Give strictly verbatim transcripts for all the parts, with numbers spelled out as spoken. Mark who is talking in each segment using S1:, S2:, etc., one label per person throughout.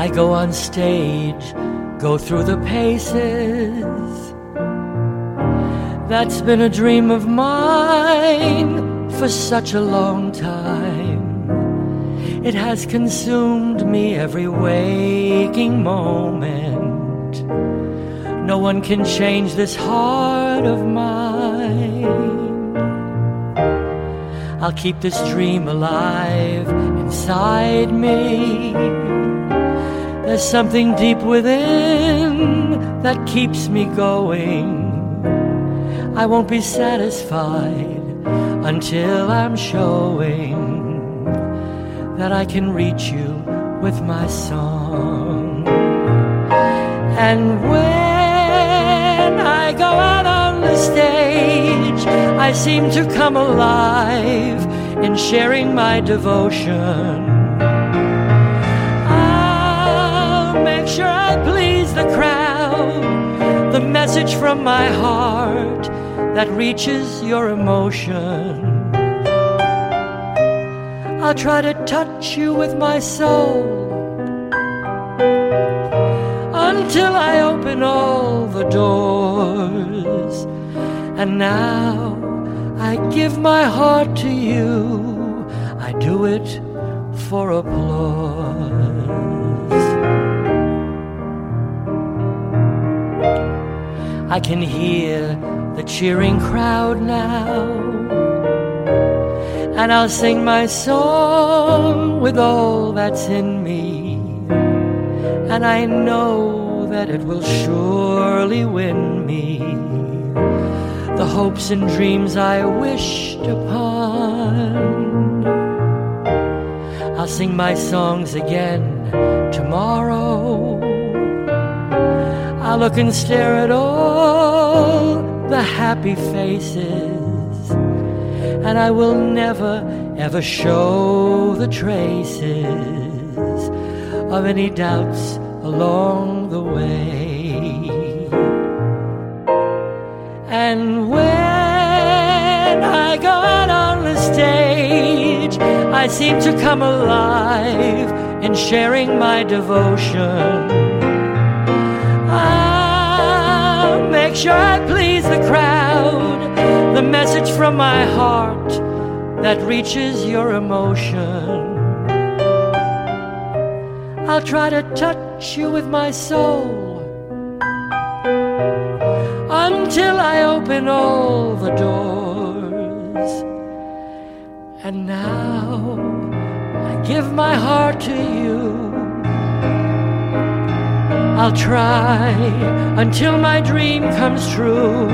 S1: I go on stage, go through the paces. That's been a dream of mine for such a long time. It has consumed me every waking moment. No one can change this heart of mine. I'll keep this dream alive inside me. There's something deep within that keeps me going. I won't be satisfied until I'm showing that I can reach you with my song. And when I go out on the stage, I seem to come alive in sharing my devotion. I'll make sure I please the crowd, the message from my heart that reaches your emotion. I'll try to touch you with my soul until I open all the doors. And now I give my heart to you. I do it for applause. I can hear the cheering crowd now, and I'll sing my song with all that's in me. And I know that it will surely win me the hopes and dreams I wished upon. I'll sing my songs again tomorrow. I'll look and stare at all the happy faces, and I will never, ever show the traces of any doubts along the way. And when I go out on the stage, I seem to come alive in sharing my devotion. I'll make sure I please the crowd, the message from my heart that reaches your emotion. I'll try to touch you with my soul until I open all the doors. And now I give my heart to you. I'll try until my dream comes true.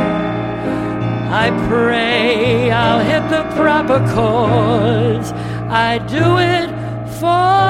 S1: I pray I'll hit the proper chords. I do it for